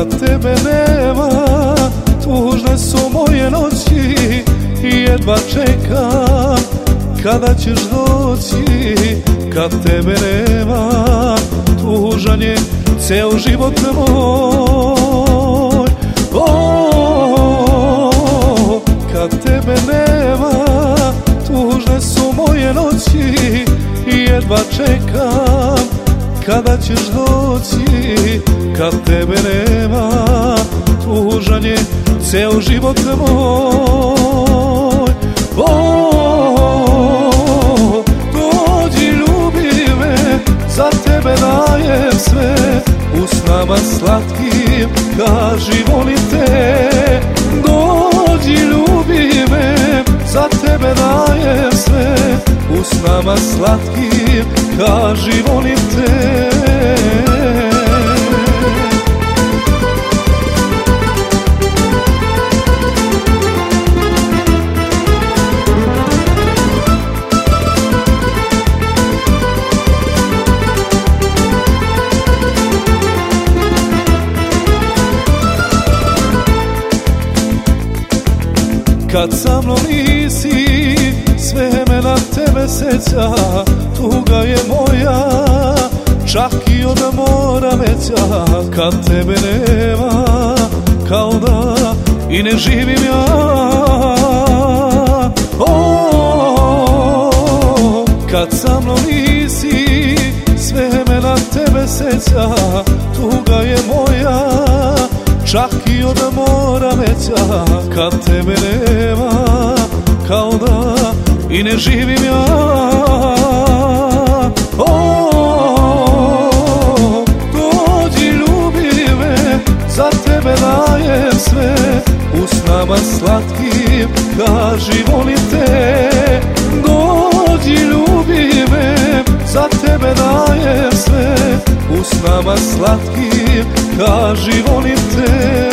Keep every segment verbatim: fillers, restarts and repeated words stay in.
kad tebe nema, tužne su moje noći i jedva čekam kada ćeš doći. Kad tebe nema, tužan je ceo život moj. O, kad tebe nema, tužne su moje noći i jedva čekam kada ćeš doći. Kad tebe nema, tužan je ceo život moj. O, dođi, ljubi me, za tebe dajem sve, usnama slatkim kaži volim te. Dođi, ljubi me, za tebe dajem sve, usnama slatkim kaži volim te. Kad sa mnom nisi, sve me na tebe seća, tuga je moja, čak i od mora veća. Kad tebe nema, kao da i ne živim ja. O, kad sa mnom nisi, sve me na tebe seća, tuga je moja, čak i od mora veća. Kad tebe nema, kao da i ne živim ja. O, dođi, ljubi me, za tebe dajem sve, usnama slatkim kaži volim te. Dođi, ljubi me, za tebe dajem sve, usnama slatkim kaži volim te.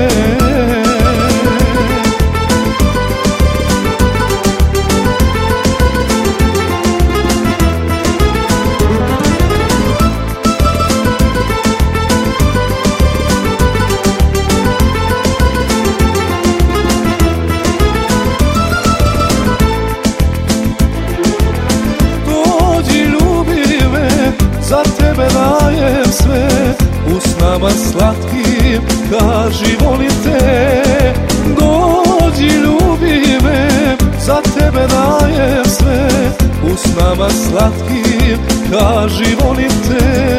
Za tebe dajem sve, usnama slatkim kaži volim te. Dođi, ljubi me, za tebe dajem sve, usnama slatkim kaži volim te.